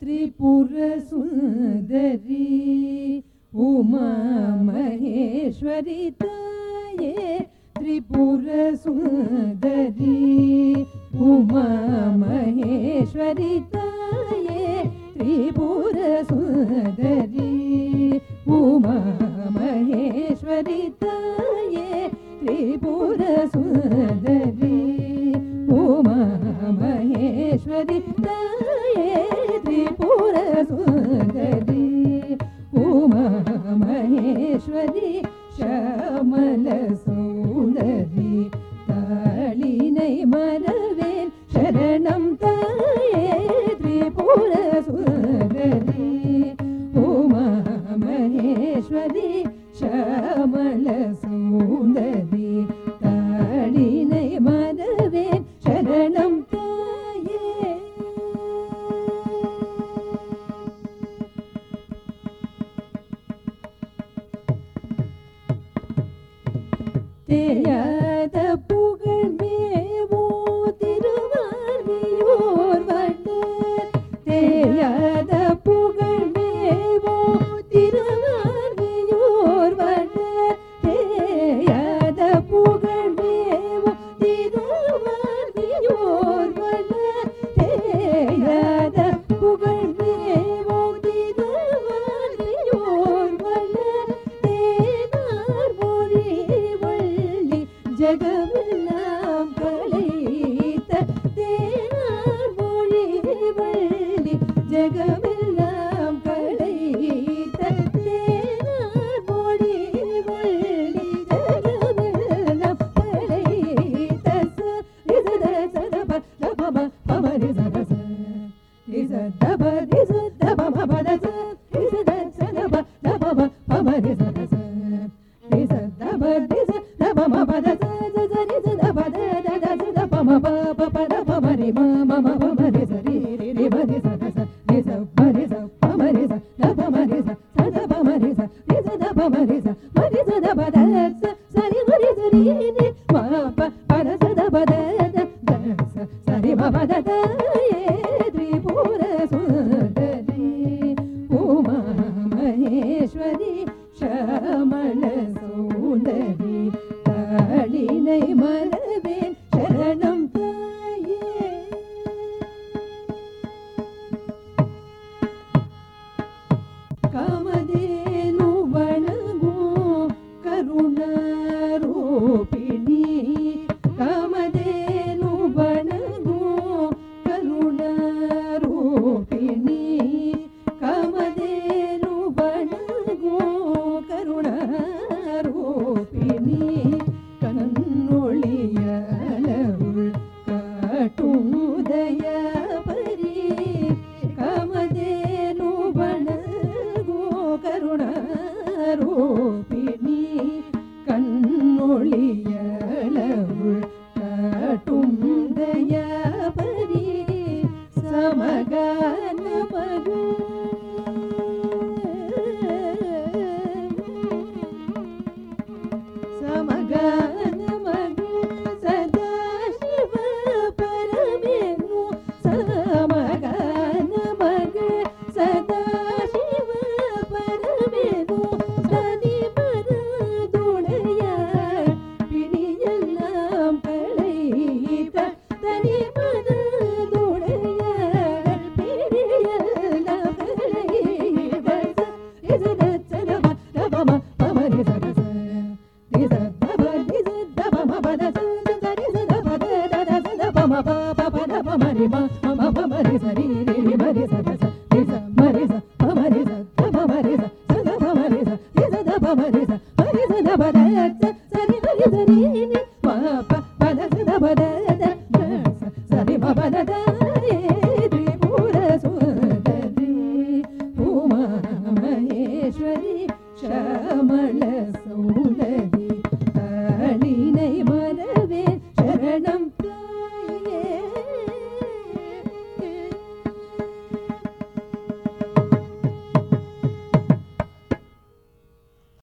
त्रिपुर सुंदरी उमा महेश्वरी ताये त्रिपुर सुंदरी उमा महेश्वरी ताये त्रिपुर सुंदरी उमा महेश्वरी ताये त्रिपुर सुंदरी उमा महेश्वरी ताये त्रिपुर सुंदरी उमा महेश्वरी श्यामल सुंदरी तालिनै मरवेन शरणं ताये त्रिपुर सुंदरी उमा महेश्वरी श्यामल सुंदरी तालिनै मरवेन शरणं ताये தேயாத புகழ் மேவோ திருவார்வியோர் வண்டர் தேயாத புகழ் மேவோ திருவார்வியோர் வண்டர் தேயாத புகழ் மேவோ திருவார்வியோர் வண்டர் தேயாத புகழ் மேவோ திருவார்வியோர் வண்டர் தேனார் மொழி ஜகமெல்லாம் களைத்த தேனார் மொழி வள்ளி ஜகமெல்லாம் களைத்த தேனார் மொழி வள்ளி ஜகமெல்லாம் களைத்த ரிசத சதப தபம பமரி சதச ரிச தப ரிச தபம பதச ரிசத சதப தபம பமரி சதச ரிச தப ரிச தபம பதச மகேஸ்வரி ஷமல சுந்தரி தாளினை மரவேன் சரணம் தாயே காமதேனு வணங்கோ கருணாரூபிணி காமதேனு வணங்கோ கருணாரூபிணி காமதேனு வணங்கோ கருணாரூபிணி கண்ணொளியளவுள் காட்டும் உதயபரி காமதேனு வணங்கோ கருணாரூபிணி கண்ணொளியளவுள் காட்டும் உதயபரி சமகான மகள் சமகான மகள் சதாசிவ பரமேனு சமகான மகள் சதாசிவ பரமேனு தனி மனதுடையார் பிணியெல்லாம் களைத்த தனி மனதுடையார் பிணியெல்லாம் களைத்த இசத சதப தபம பமரி சதச Bada